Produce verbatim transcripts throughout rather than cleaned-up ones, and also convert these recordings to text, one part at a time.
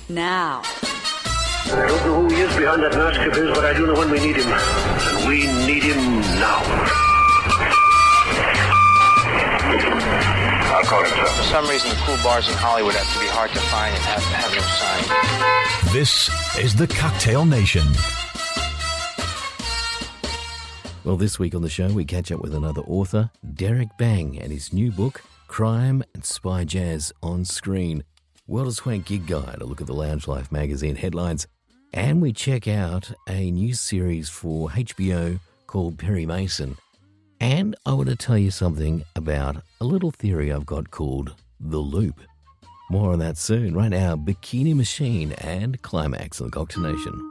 now. I don't know who he is behind that mask of his, but I do know when we need him. And we need him now. I'll call him, sir. For some reason, the cool bars in Hollywood have to be hard to find and have, have no sign. This is the Cocktail Nation. Well, this week on the show, we catch up with another author, Derek Bang, and his new book, Crime and Spy Jazz on Screen. World of Swank Gig Guide, a look at the Lounge Life magazine headlines, and we check out a new series for H B O called Perry Mason. And I want to tell you something about a little theory I've got called The Loop. More on that soon. Right now, Bikini Machine and Climax on the Cocktail Nation.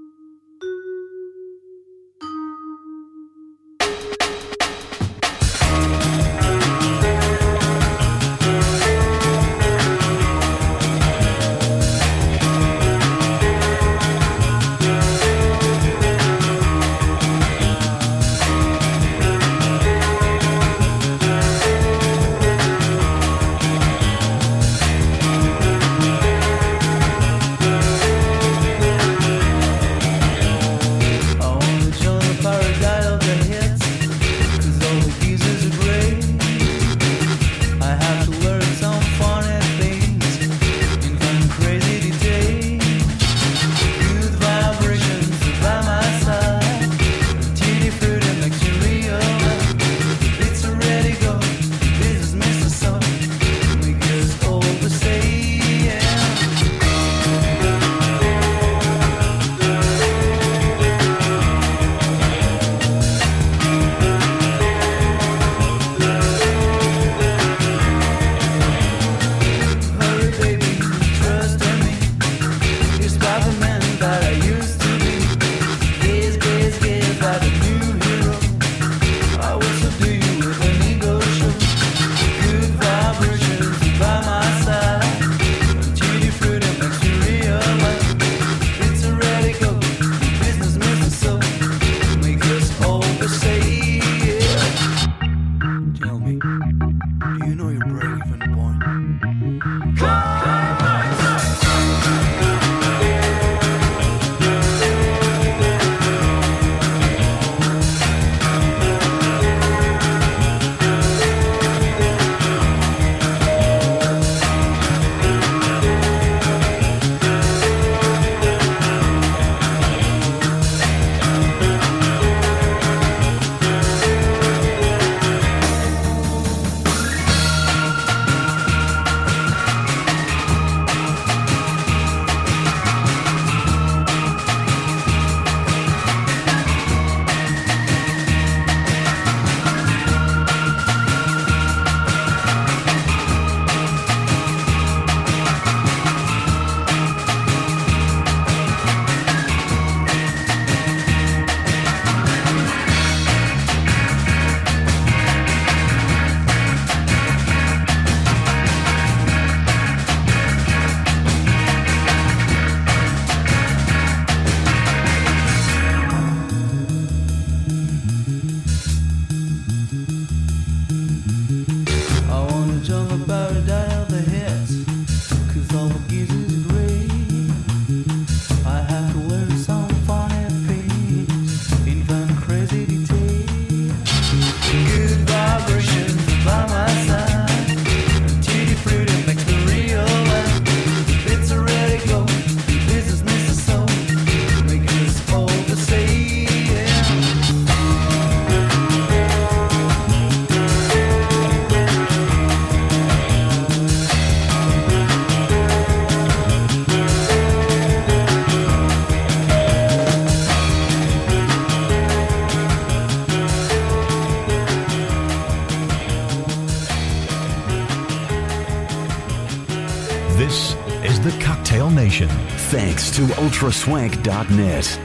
This is the Cocktail Nation. Thanks to ultra swank dot net.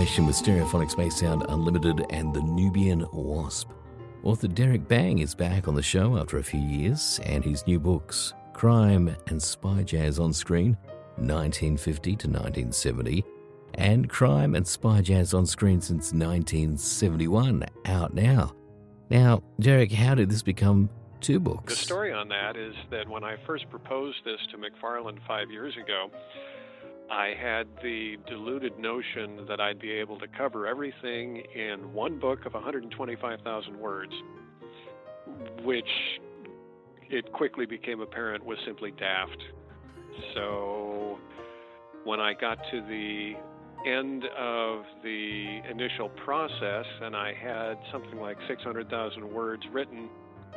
Nation with Stereophonic Space Sound Unlimited and the Nubian Wasp. Author Derek Bang is back on the show after a few years, and his new books, Crime and Spy Jazz on Screen, nineteen fifty to nineteen seventy, and Crime and Spy Jazz on Screen since nineteen seventy-one, out now. Now, Derek, how did this become two books? The story on that is that when I first proposed this to McFarlane five years ago, I had the deluded notion that I'd be able to cover everything in one book of one hundred twenty-five thousand words, which it quickly became apparent was simply daft. So when I got to the end of the initial process and I had something like six hundred thousand words written,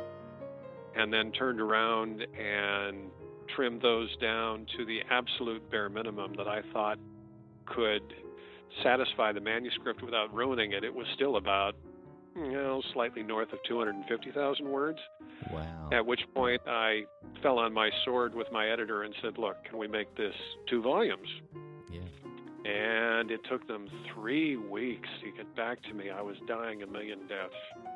and then turned around and trimmed those down to the absolute bare minimum that I thought could satisfy the manuscript without ruining it, it was still about, you know, slightly north of two hundred fifty thousand words. Wow. At which point I fell on my sword with my editor and said, look, can we make this two volumes? Yeah. And it took them three weeks to get back to me. I was dying a million deaths.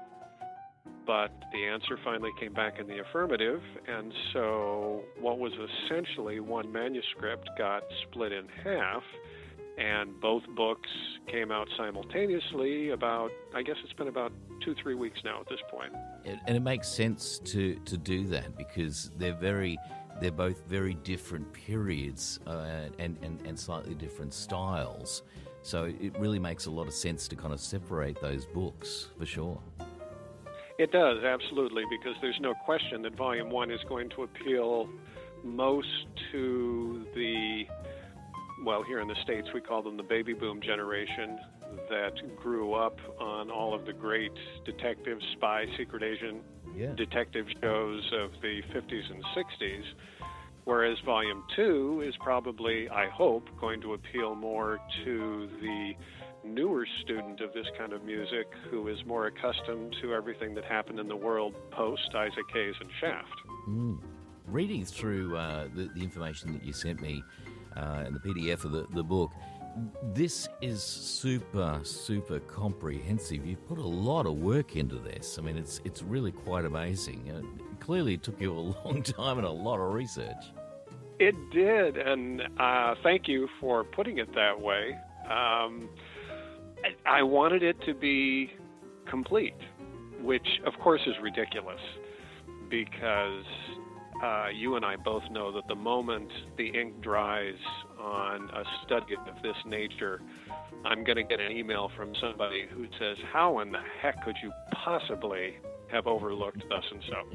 But the answer finally came back in the affirmative, and so what was essentially one manuscript got split in half, and both books came out simultaneously about, I guess it's been about two, three weeks now at this point. And it makes sense to, to do that because they're very, they're both very different periods uh, and, and, and slightly different styles. So it really makes a lot of sense to kind of separate those books, for sure. It does, absolutely, because there's no question that Volume one is going to appeal most to the, well, here in the States we call them the baby boom generation that grew up on all of the great detective, spy, secret agent yeah. detective shows of the fifties and sixties, whereas Volume two is probably, I hope, going to appeal more to the newer student of this kind of music who is more accustomed to everything that happened in the world post Isaac Hayes and Shaft. Mm. Reading through uh, the, the information that you sent me uh, and the P D F of the, the book, this is super, super comprehensive. You've put a lot of work into this. I mean, it's it's really quite amazing. Uh, clearly it took you a long time and a lot of research. It did, and uh, thank you for putting it that way. Um, I wanted it to be complete, which of course is ridiculous because uh, you and I both know that the moment the ink dries on a study of this nature, I'm going to get an email from somebody who says, how in the heck could you possibly have overlooked thus and so?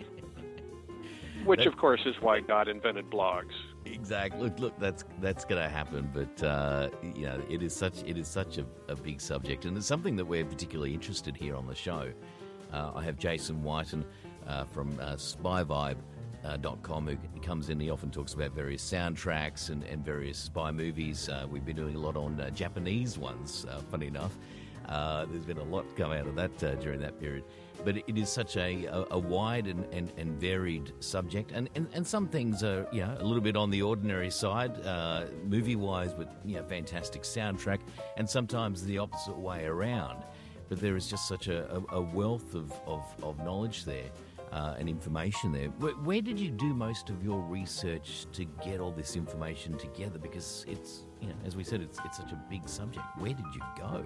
Which, of course, is why God invented blogs. Exactly. Look, look, that's that's going to happen, but uh, you know, it is such it is such a, a big subject, and it's something that we're particularly interested here on the show. Uh, I have Jason Whiten uh, from uh, spy vibe dot com who comes in. He often talks about various soundtracks and, and various spy movies. Uh, we've been doing a lot on uh, Japanese ones. Uh, funny enough, uh, there's been a lot come out of that uh, during that period. But it is such a, a, a wide and, and, and varied subject. And, and, and some things are, you know, a little bit on the ordinary side, uh, movie-wise, with, you know, fantastic soundtrack, and sometimes the opposite way around. But there is just such a, a, a wealth of, of, of knowledge there uh, and information there. Where, where did you do most of your research to get all this information together? Because it's, you know, as we said, it's, it's such a big subject. Where did you go?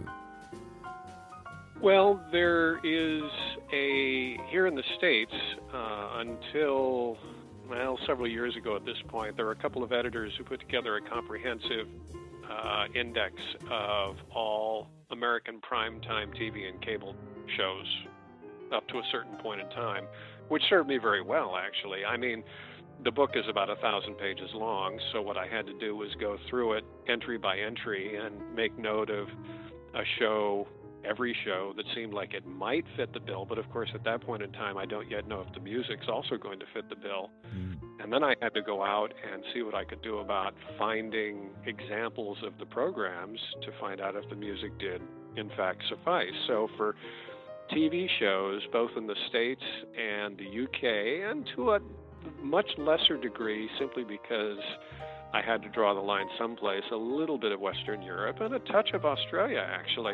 Well, there is a, here in the States, uh, until, well, several years ago at this point, there were a couple of editors who put together a comprehensive uh, index of all American primetime T V and cable shows up to a certain point in time, which served me very well, actually. I mean, the book is about a thousand pages long, so what I had to do was go through it entry by entry and make note of a show, every show that seemed like it might fit the bill, but of course at that point in time I don't yet know if the music's also going to fit the bill. Mm. And then I had to go out and see what I could do about finding examples of the programs to find out if the music did in fact suffice. So for T V shows, both in the States and the U K, and to a much lesser degree simply because I had to draw the line someplace, a little bit of Western Europe and a touch of Australia, actually.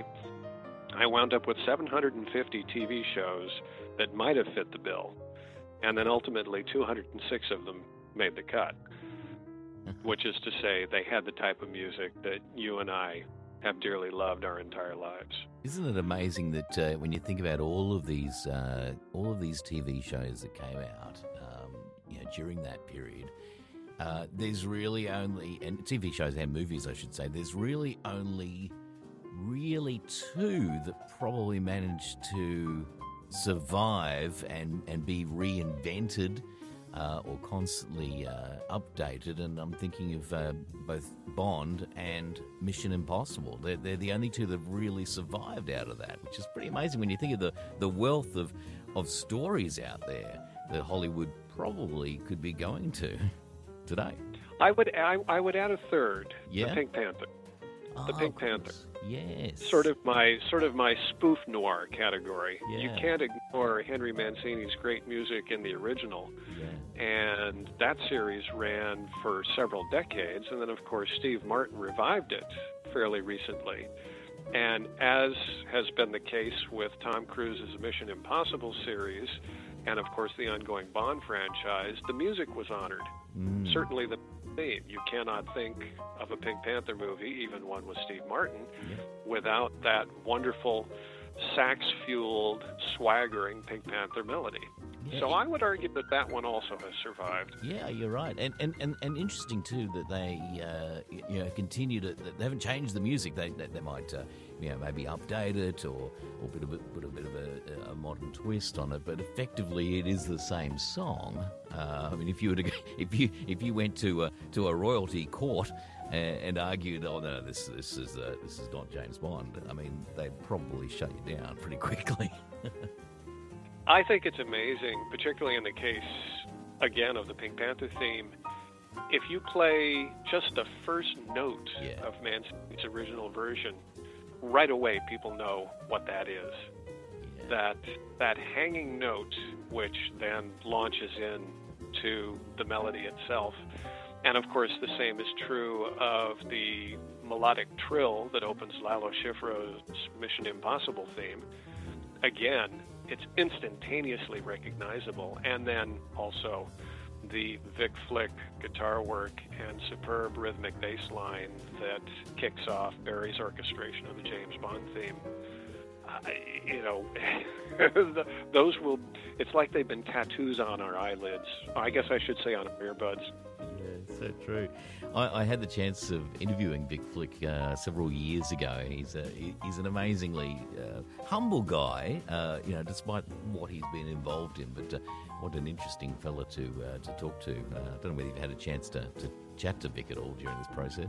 I wound up with seven hundred fifty T V shows that might have fit the bill, and then ultimately two hundred six of them made the cut, which is to say they had the type of music that you and I have dearly loved our entire lives. Isn't it amazing that uh, when you think about all of these uh, all of these T V shows that came out um, you know, during that period, uh, there's really only, and T V shows and movies I should say, there's really only really two that probably managed to survive and, and be reinvented uh, or constantly uh, updated, and I'm thinking of uh, both Bond and Mission Impossible. They're, they're the only two that have really survived out of that, which is pretty amazing when you think of the, the wealth of, of stories out there that Hollywood probably could be going to today. I would I, I would add a third, Yeah? the Pink Panther. The Oh, Pink of course. Panther. Yes. Sort of my sort of my spoof noir category. You Yeah. can't ignore Henry Mancini's great music in the original. Yeah. And that series ran for several decades, and then of course Steve Martin revived it fairly recently. And as has been the case with Tom Cruise's Mission Impossible series, and of course the ongoing Bond franchise, the music was honored. Mm. Certainly the theme. You cannot think of a Pink Panther movie, even one with Steve Martin, Yeah. without that wonderful sax-fueled, swaggering Pink Panther melody. Yeah, So it- I would argue that that one also has survived. Yeah, you're right, and and, and, and interesting too that they uh, y- you know continue to, they haven't changed the music. They they, they might uh, you know maybe update it or or put a bit put a bit of a, a modern twist on it, but effectively it is the same song. Uh, I mean, if you were to go, if you if you went to a, to a royalty court and, and argued, oh no, this this is uh, this is not James Bond, I mean, they'd probably shut you down pretty quickly. I think it's amazing, particularly in the case, again, of the Pink Panther theme. If you play just the first note Yeah. of Mancini's original version, right away people know what that is. Yeah. That that hanging note, which then launches in to the melody itself. And of course, the same is true of the melodic trill that opens Lalo Schifrin's Mission Impossible theme. Again, it's instantaneously recognizable. And then also the Vic Flick guitar work and superb rhythmic bass line that kicks off Barry's orchestration of the James Bond theme. Uh, you know, those will, it's like they've been tattoos on our eyelids. I guess I should say on our earbuds. Yeah, so true. I, I had the chance of interviewing Vic Flick uh, several years ago. He's a, he's an amazingly uh, humble guy, uh, you know, despite what he's been involved in. But uh, what an interesting fella to uh, to talk to. Uh, I don't know whether you've had a chance to, to chat to Vic at all during this process.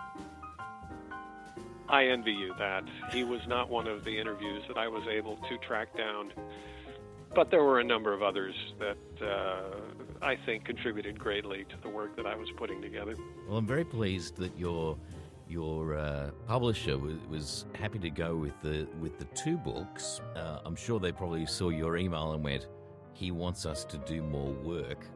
I envy you that. He was not one of the interviews that I was able to track down, but there were a number of others that uh, I think contributed greatly to the work that I was putting together. Well, I'm very pleased that your your uh, publisher was, was happy to go with the with the two books. Uh, I'm sure they probably saw your email and went, "He wants us to do more work."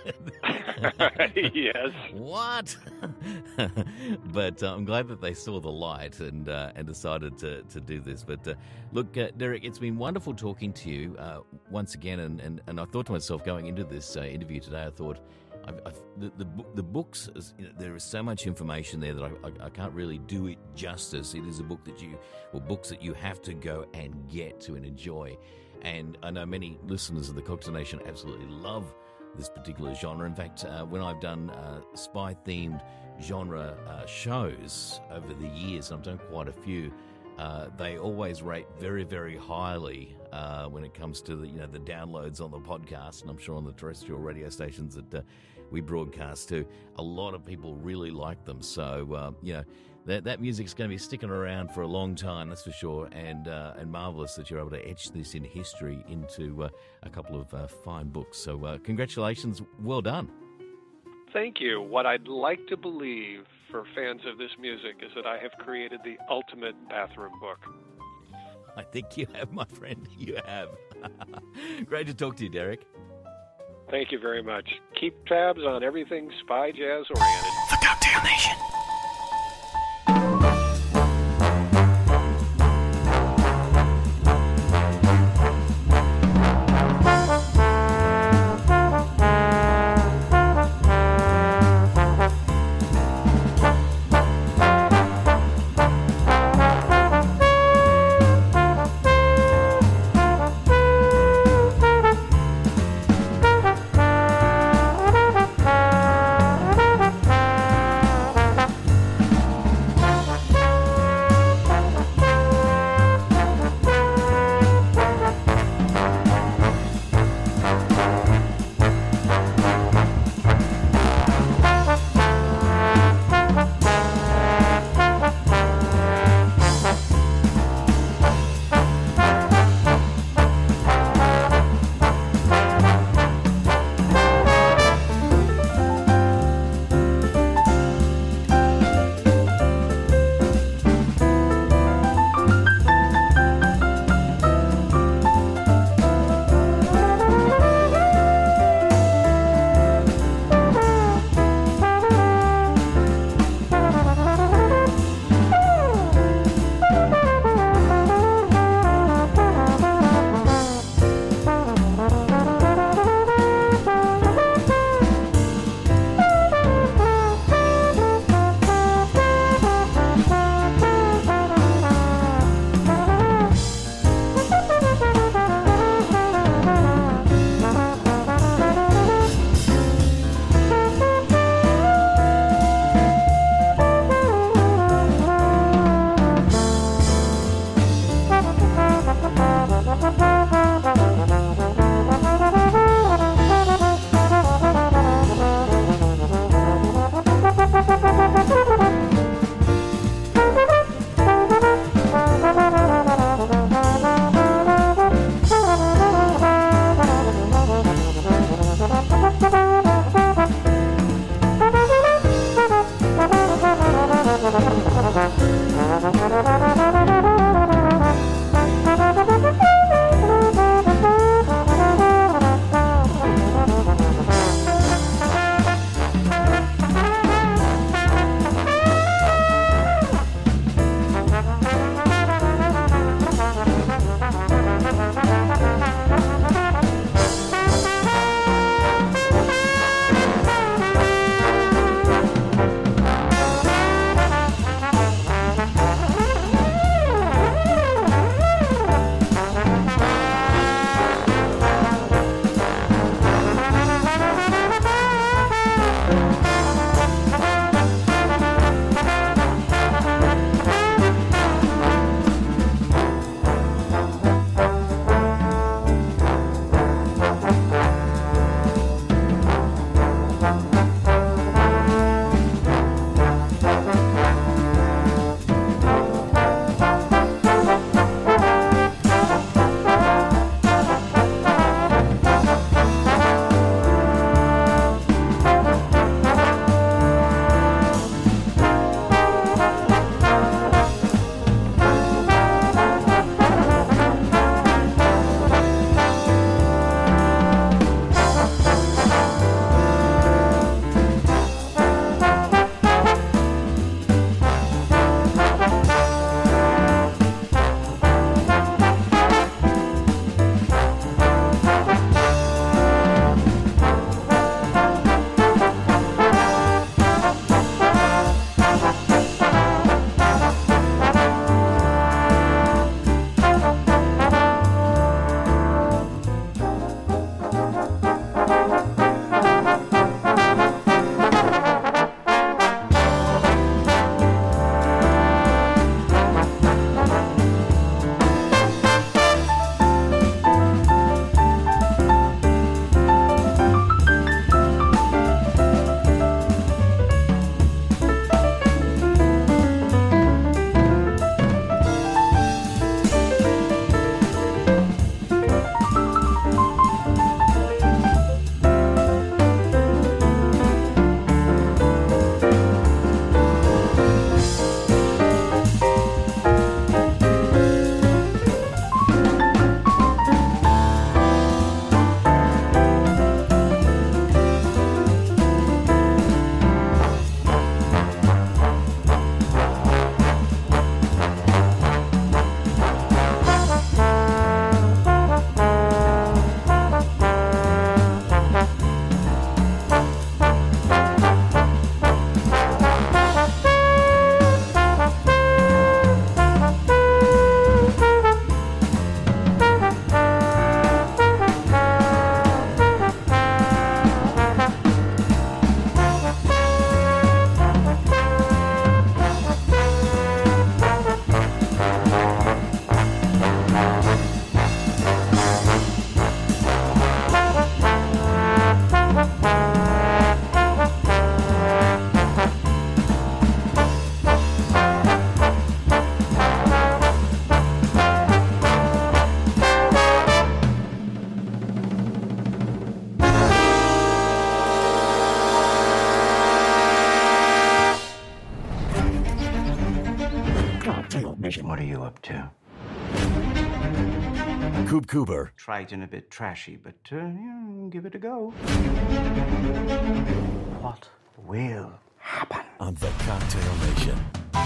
Yes. What? But uh, I'm glad that they saw the light and uh, and decided to, to do this. But uh, look, uh, Derek, it's been wonderful talking to you uh, once again. And, and, and I thought to myself, going into this uh, interview today, I thought, I've, I've, the, the the books, you know, there is so much information there that I, I, I can't really do it justice. It is a book that you, or books that you have to go and get to and enjoy. And I know many listeners of the Cocktail Nation absolutely love this particular genre. In fact, uh, when I've done uh, spy-themed genre uh, shows over the years, and I've done quite a few, uh, they always rate very, very highly uh, when it comes to the, you know, the downloads on the podcast, and I'm sure on the terrestrial radio stations that uh, we broadcast to. A lot of people really like them. So, uh, you know, that that music's going to be sticking around for a long time, that's for sure, and uh, and marvellous that you're able to etch this in history into uh, a couple of uh, fine books. So uh, congratulations, well done. Thank you. What I'd like to believe for fans of this music is that I have created the ultimate bathroom book. I think you have, my friend, you have. Great to talk to you, Derek. Thank you very much. Keep tabs on everything Spy Jazz oriented. The Cocktail Nation. too. Coop Cooper. Triton a bit trashy, but uh, yeah, give it a go. What will happen? On the Cocktail Nation.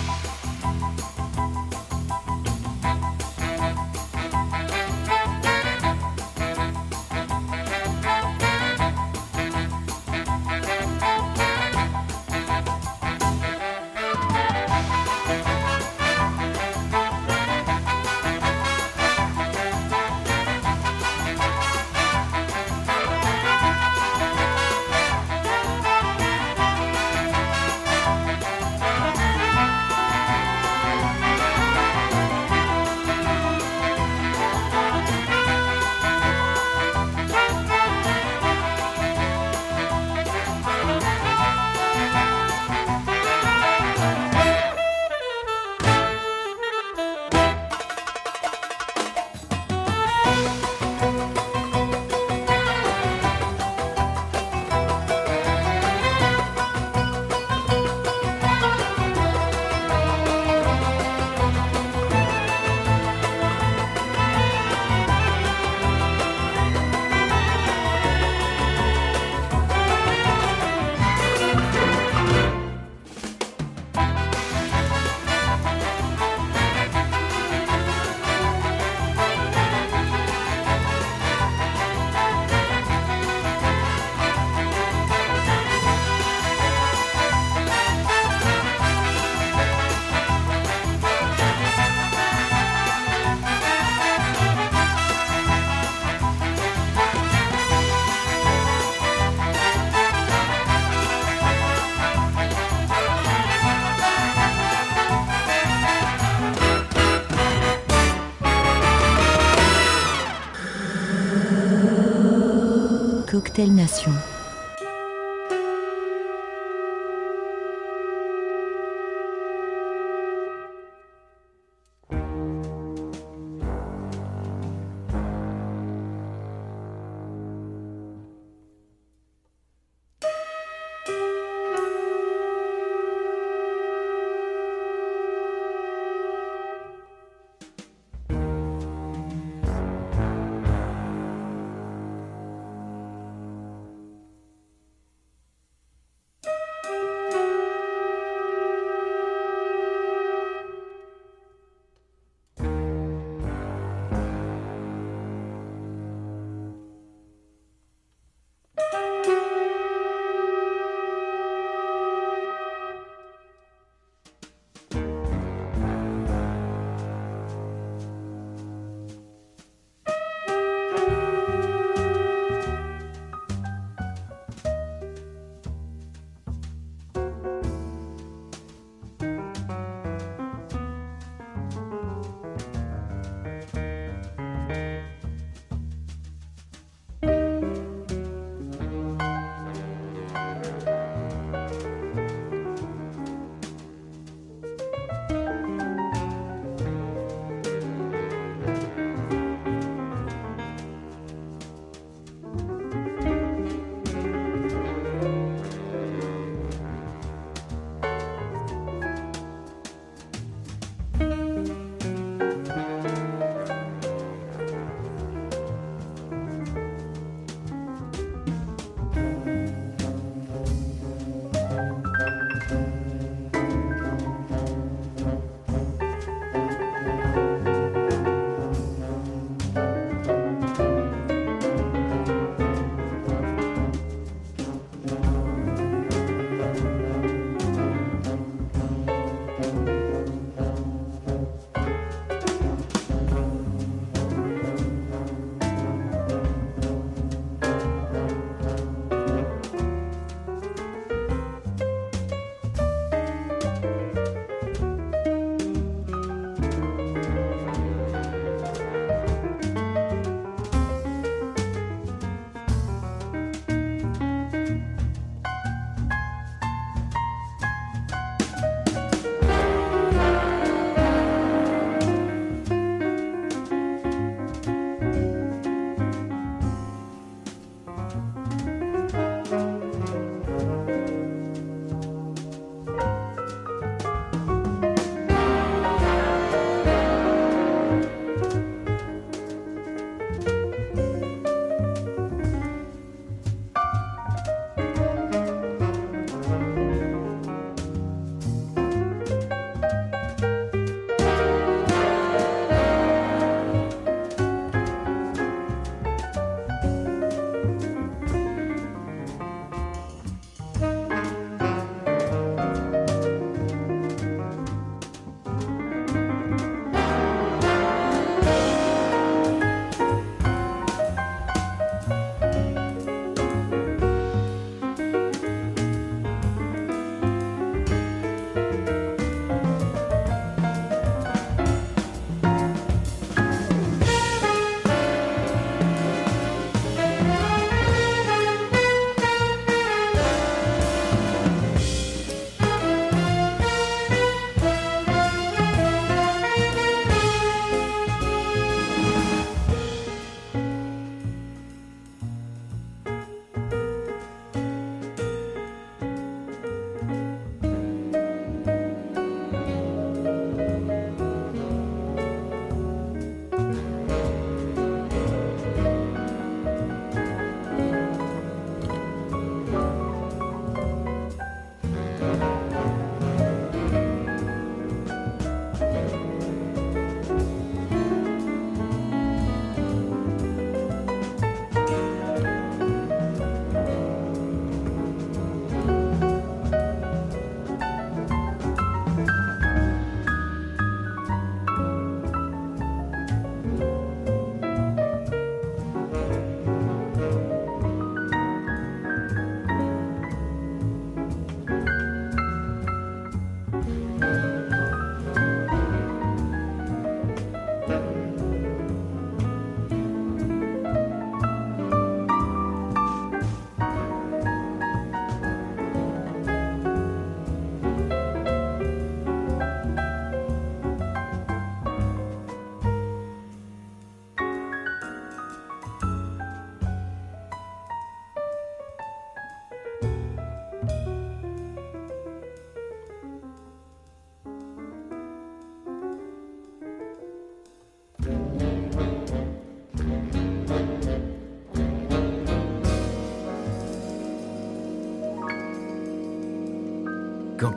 Cocktail Nation.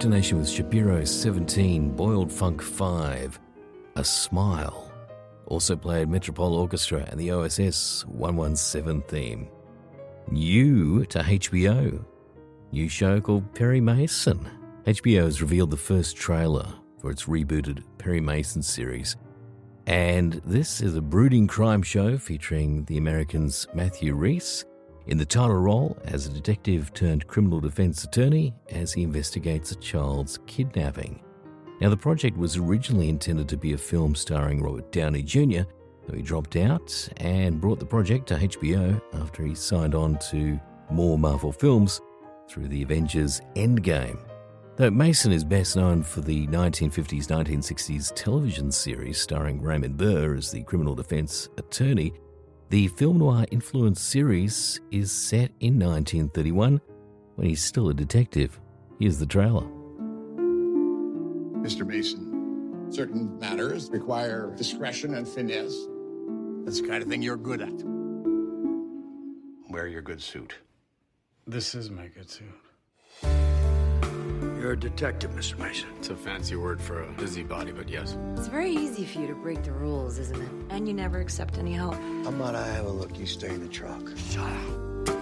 Cocktail Nation with Shapiro seventeen, Boiled Funk five, A Smile. Also played Metropole Orchestra and the O S S one one seven theme. New to H B O. New show called Perry Mason. H B O has revealed the first trailer for its rebooted Perry Mason series. And this is a brooding crime show featuring the American's Matthew Rhys in the title role as a detective turned criminal defense attorney as he investigates a child's kidnapping. Now, the project was originally intended to be a film starring Robert Downey Junior, though he dropped out and brought the project to H B O after he signed on to more Marvel films through the Avengers Endgame. Though Mason is best known for the nineteen fifties nineteen sixties television series starring Raymond Burr as the criminal defense attorney, the film noir-influenced series is set in nineteen thirty-one when he's still a detective. Here's the trailer. Mister Mason, certain matters require discretion and finesse. That's the kind of thing you're good at. Wear your good suit. This is my good suit. You're a detective, Mister Mason. It's a fancy word for a busybody, but yes. It's very easy for you to break the rules, isn't it? And you never accept any help. How about I have a look? You stay in the truck. Shut up.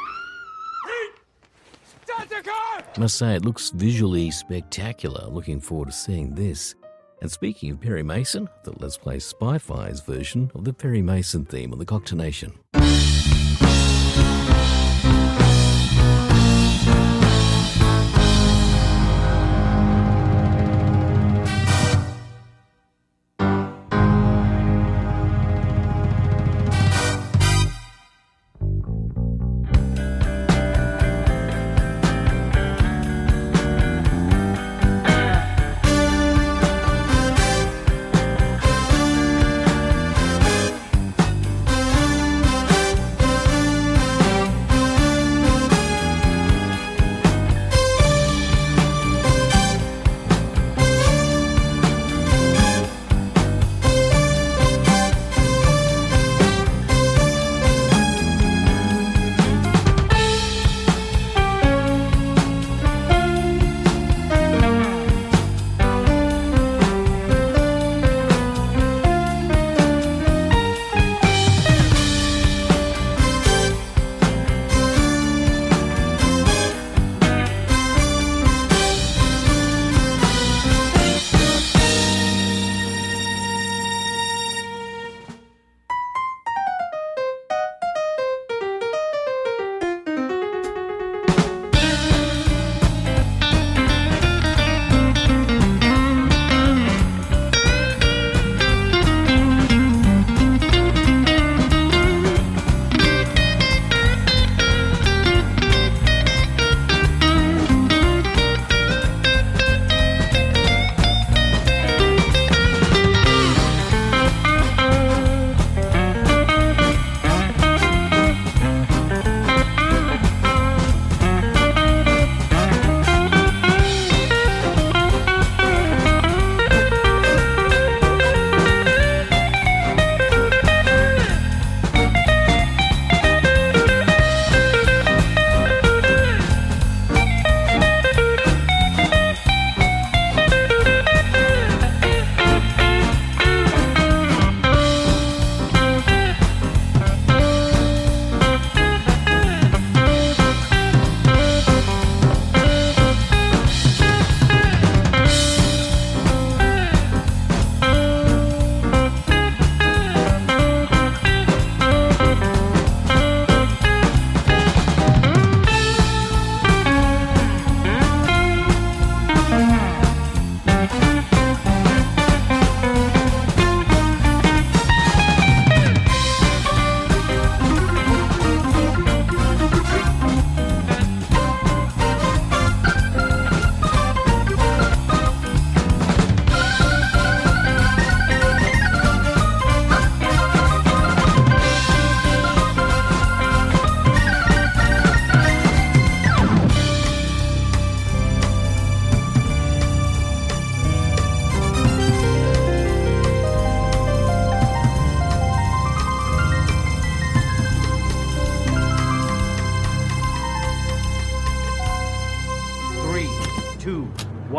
I must say, it looks visually spectacular. Looking forward to seeing this. And speaking of Perry Mason, the Let's Play Spy Files version of the Perry Mason theme on the Cocktail Nation.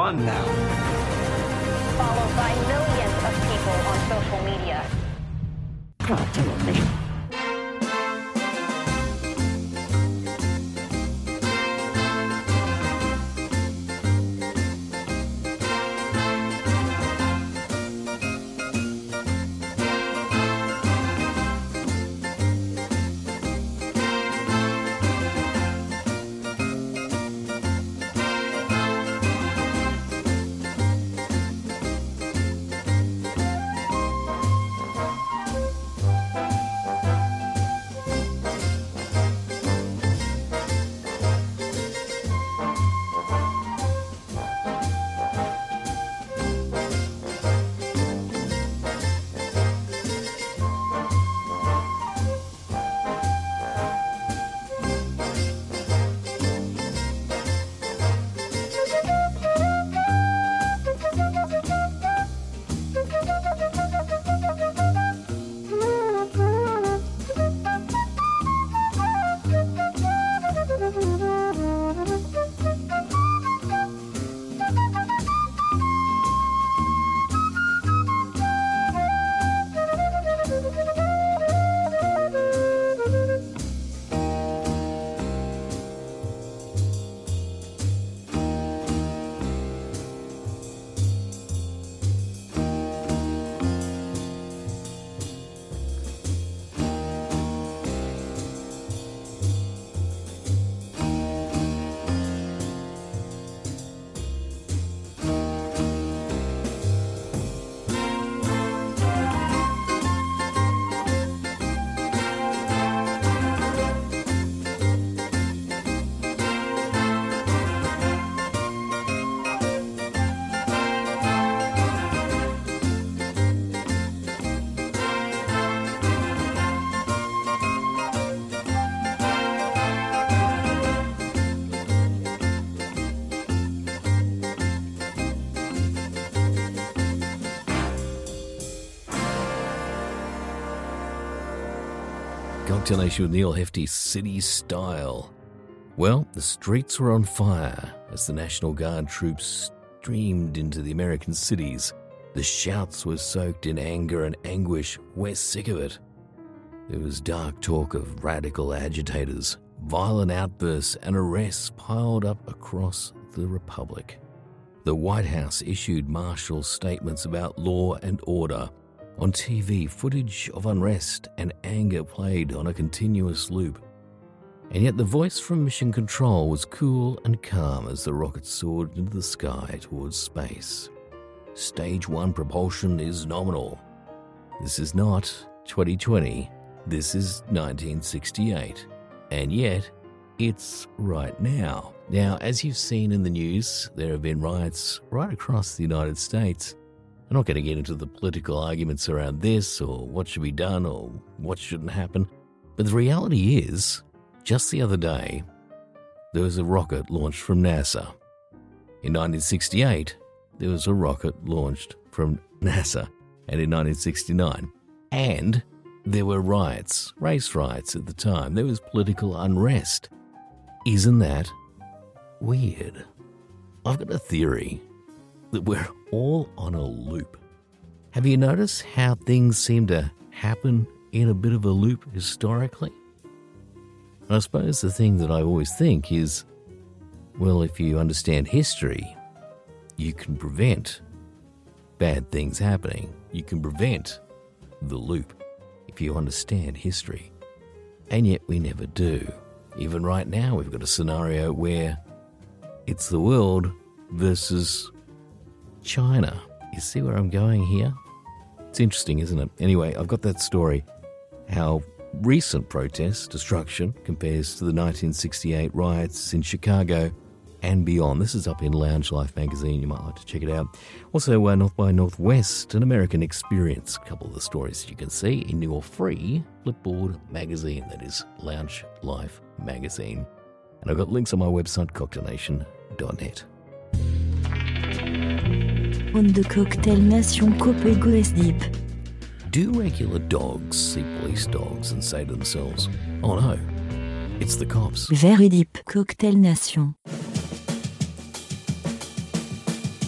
one now. Followed by millions of people on social media. Cocktail Nation. Cocktail Nation with Neil Hefti, City Style. Well, the streets were on fire as the National Guard troops streamed into the American cities. The shouts were soaked in anger and anguish. We're sick of it. There was dark talk of radical agitators, violent outbursts and arrests piled up across the Republic. The White House issued martial statements about law and order. On T V, footage of unrest and anger played on a continuous loop. And yet the voice from Mission Control was cool and calm as the rocket soared into the sky towards space. Stage one propulsion is nominal. This is not twenty twenty, this is nineteen sixty-eight. And yet, it's right now. Now, as you've seen in the news, there have been riots right across the United States. I'm not going to get into the political arguments around this or what should be done or what shouldn't happen. But the reality is, just the other day, there was a rocket launched from NASA. In nineteen sixty-eight, there was a rocket launched from NASA. And in nineteen sixty-nine. And there were riots, race riots at the time. There was political unrest. Isn't that weird? I've got a theory that we're all on a loop. Have you noticed how things seem to happen in a bit of a loop historically? I suppose the thing that I always think is, well, if you understand history, you can prevent bad things happening. You can prevent the loop if you understand history. And yet we never do. Even right now, we've got a scenario where it's the world versus China. You see where I'm going here? It's interesting, isn't it? Anyway, I've got that story, how recent protest destruction compares to the nineteen sixty-eight riots in Chicago and beyond. This is up in Lounge Life magazine. You might like to check it out. Also, uh, North by Northwest, an American experience. A couple of the stories you can see in your free Flipboard magazine. That is Lounge Life magazine. And I've got links on my website, cocktail nation dot net. On the Cocktail Nation Copego is deep. Do regular dogs see police dogs and say to themselves, oh no, it's the cops? Very deep. Cocktail Nation.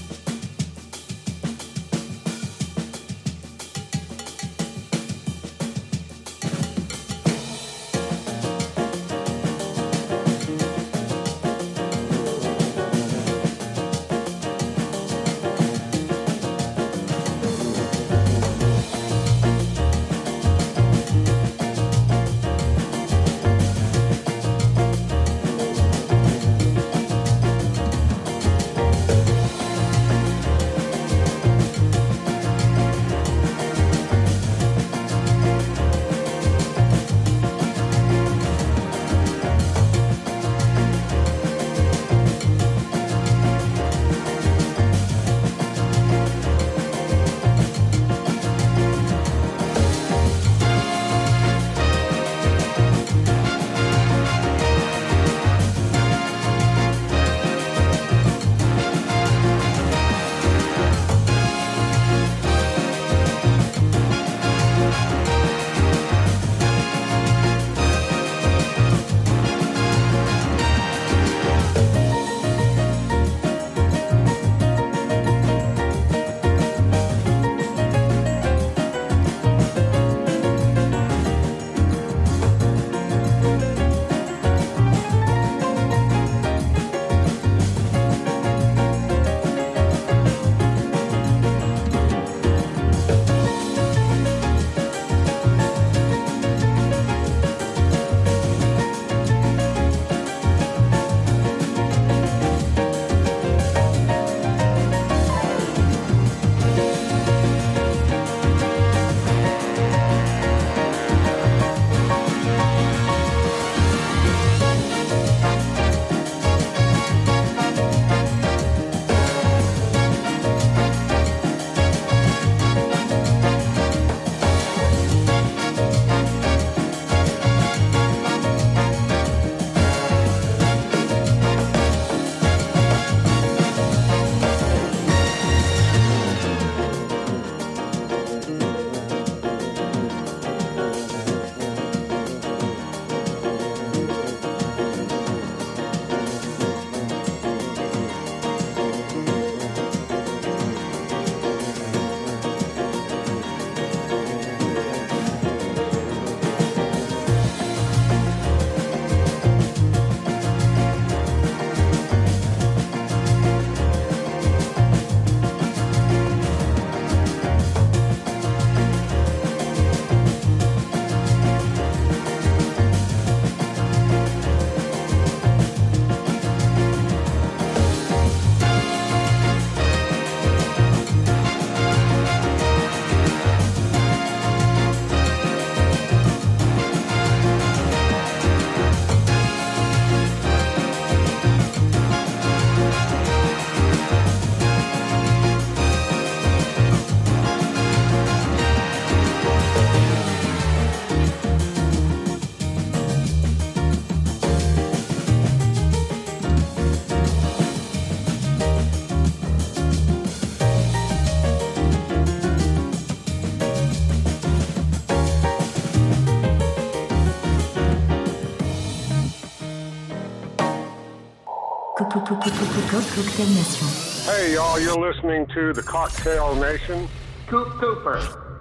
Cocktail Nation. Hey, y'all, you're listening to the Cocktail Nation. Coop Cooper.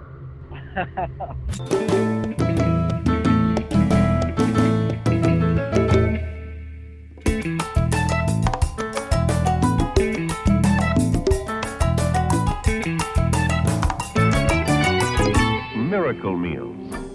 Miracle Meals.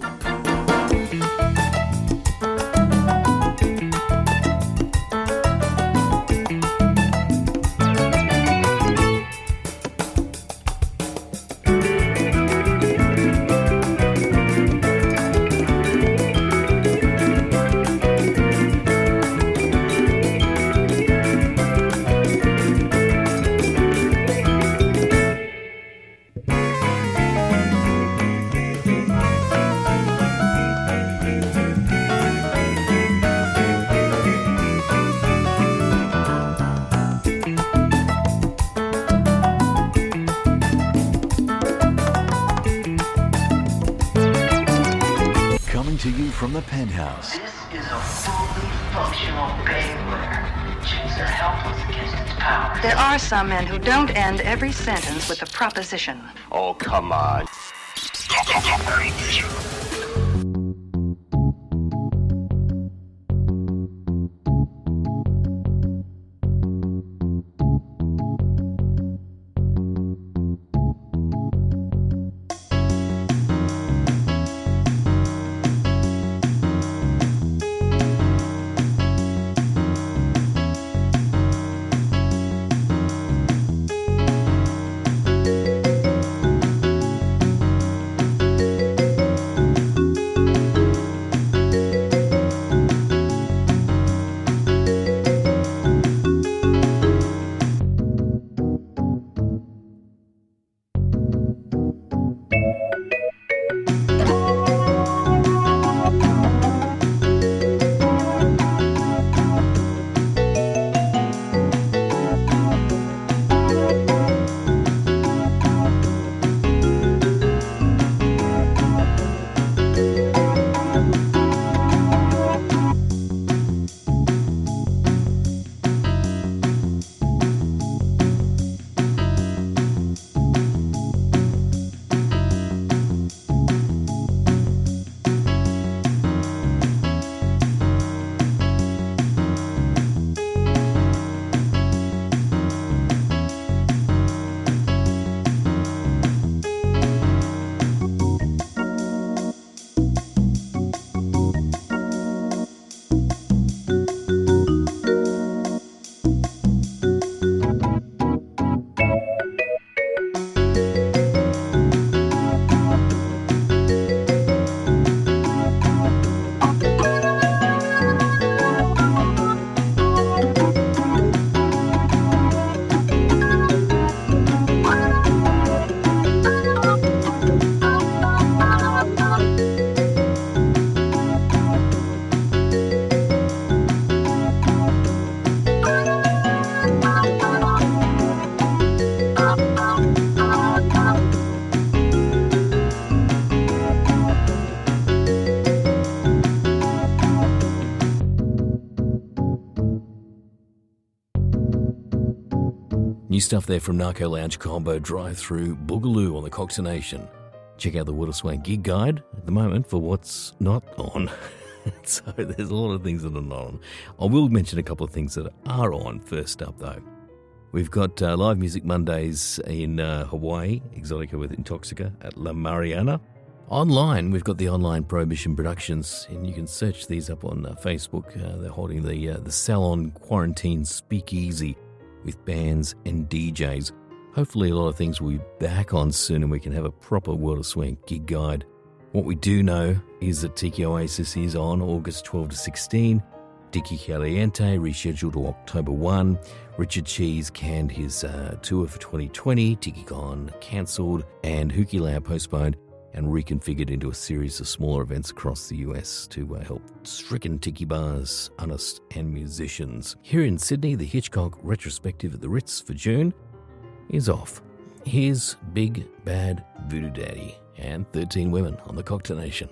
To you from the penthouse. This is a fully functional Baylor. Chicks are helpless against its power. There are some men who don't end every sentence with a proposition. Oh, come on. New stuff there from Narco Lounge Combo Drive-Through Boogaloo on the Cocktail Nation. Check out the Waterswang gig guide at the moment for what's not on. So there's a lot of things that are not on. I will mention a couple of things that are on first up, though. We've got uh, live music Mondays in uh, Hawaii, Exotica with Intoxica at La Mariana. Online, we've got the online Prohibition Productions, and you can search these up on uh, Facebook. Uh, they're holding the uh, the Salon Quarantine Speakeasy with bands and D Js. Hopefully a lot of things will be back on soon and we can have a proper World of Swing gig guide. What we do know is that Tiki Oasis is on August twelfth to sixteen. Tiki Caliente rescheduled to October first. Richard Cheese canned his uh, tour for twenty twenty. TikiCon cancelled and Hukilau postponed and reconfigured into a series of smaller events across the U S to uh, help stricken tiki bars, artists and musicians. Here in Sydney, the Hitchcock retrospective at the Ritz for June is off. Here's Big Bad Voodoo Daddy and thirteen Women on the Cocktail Nation.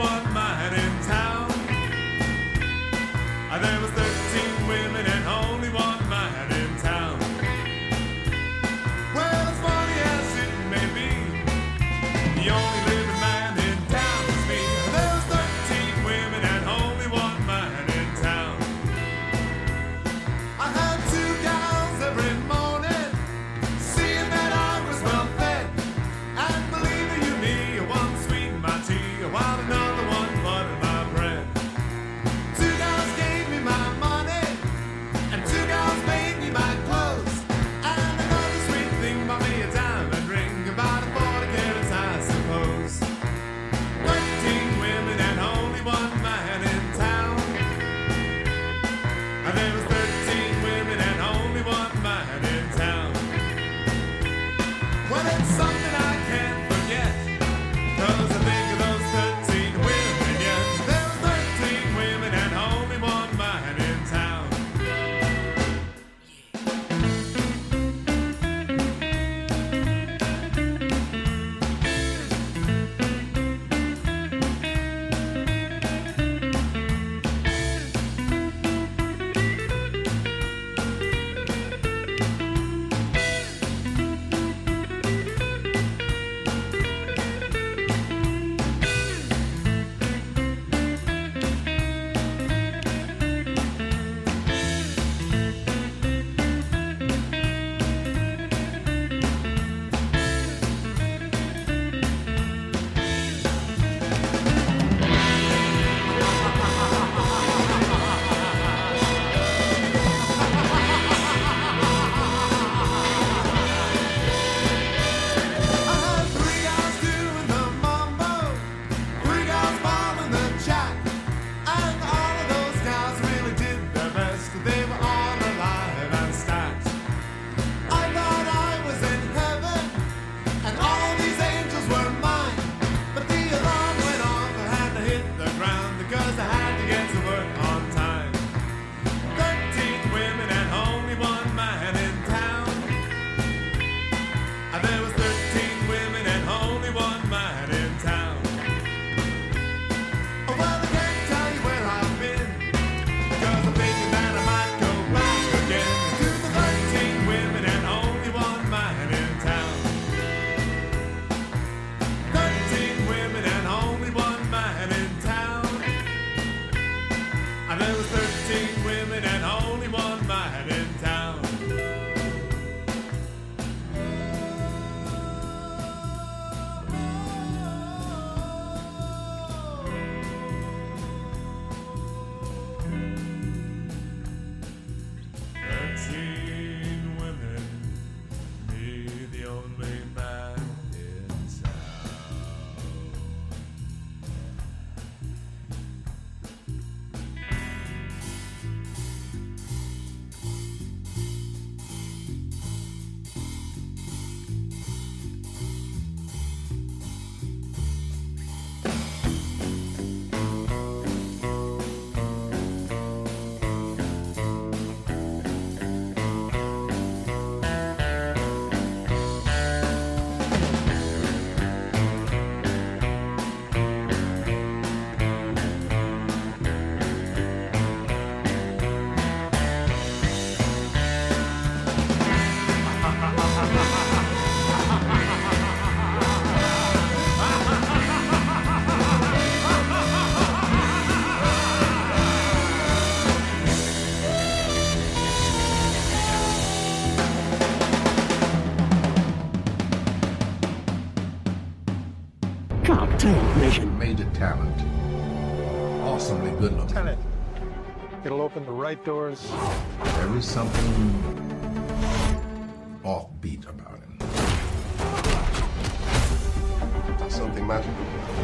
one man in town. Uh, There was thirteen women and only one man in town. Well, as funny as it may be, the only living man in town is me. There was thirteen women and only one man in town. I had two gals every morning, seeing that I was well fed. And believe you me, one sweetened my tea, while another one buttered my bread. Two gals gave me my money, and two gals made me my clothes. And another sweet thing bought me a diamond ring, about a forty carats, I suppose. Thirteen women and only one man in town. And there was thirteen women and only one man in town. Well, it's something I can't forget, 'cause I think of those thirteen women, yes. There were thirteen women and only one man in town. I had three gals doing the mambo, three gals ballin' the jack, and all of those gals really did their best. They were all alive and stacked. I thought I was in heaven, and all these angels were mine. But the alarm went off, I had to hit the ground, because I had to get to work on time. Thirteen women and only one man in town. And there was thirteen women and only one man in town. Oh, well, I can't tell you where I've been, because I'm thinking that I might go back again to the thirteen women and only one man in town. Thirteen women and only one man in town. And there was thirteen women and only one man in town. Thirteen women, me the only man in town. Cocktail Nation. Major talent. Awesomely good looking. Tell it. It'll open the right doors. There is something offbeat about him. Something magical.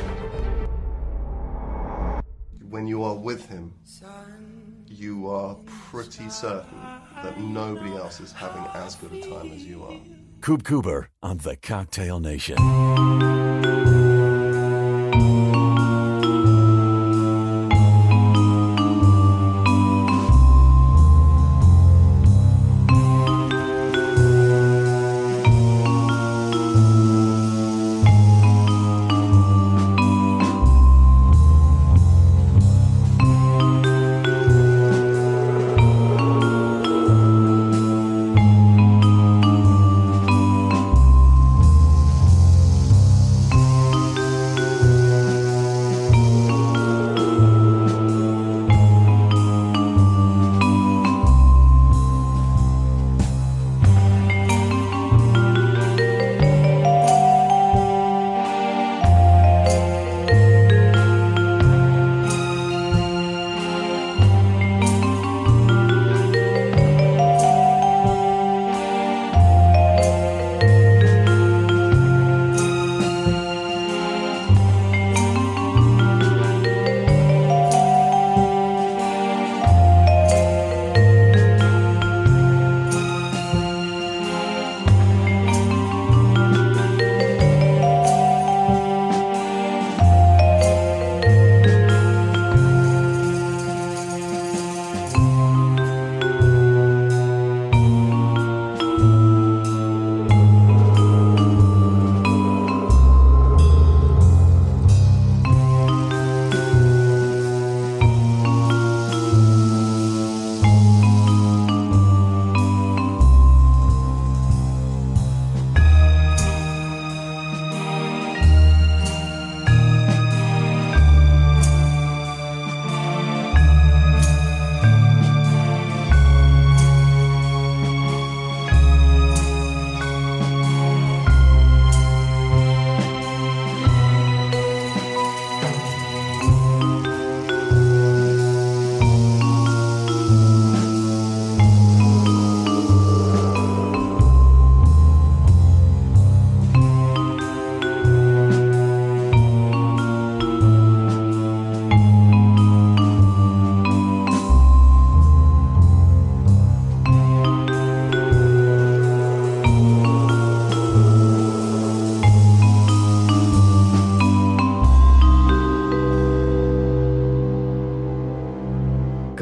When you are with him, you are pretty certain that nobody else is having as good a time as you are. Coop Cooper on the Cocktail Nation.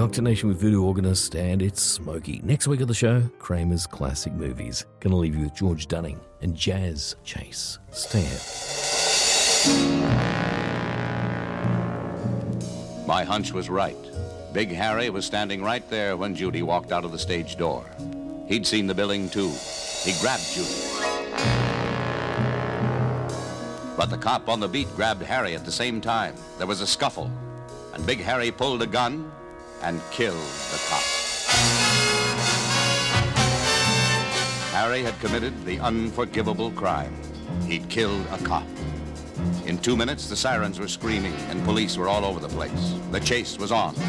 Cocktail Nation with Voodoo Organist, and it's Smokey. Next week on the show, Kramer's classic movies. Going to leave you with George Dunning and Jazz Chase. Stay out. My hunch was right. Big Harry was standing right there when Judy walked out of the stage door. He'd seen the billing, too. He grabbed Judy. But the cop on the beat grabbed Harry at the same time. There was a scuffle, and Big Harry pulled a gun and killed the cop. Harry had committed the unforgivable crime. He'd killed a cop. In two minutes, the sirens were screaming and police were all over the place. The chase was on.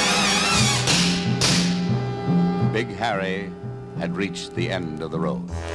Big Harry had reached the end of the road.